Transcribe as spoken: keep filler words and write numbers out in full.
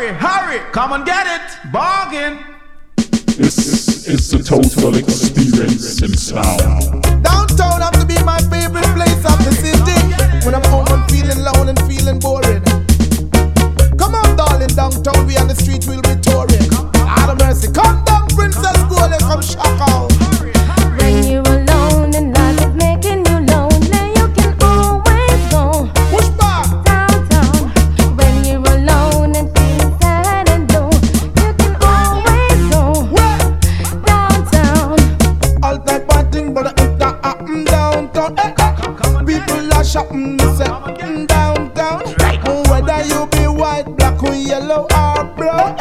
hurry, hurry, come and get it, bargain. This is the total experience in sound. Downtown have to be my favorite place of the city. When I'm home and feeling alone and feeling boring. Come on, darling, downtown, we on the street, we'll be touring. Out of mercy, come down, Princess Golden, come shock out. When you're alone and life is making you lonely, you can always go push back downtown. When you're alone and feeling sad and low, you can always go where? downtown. All type of thing, but it's not happen downtown. Eh, eh. People are shopping, they say, mm, downtown. Whether you be white, black or yellow or brown.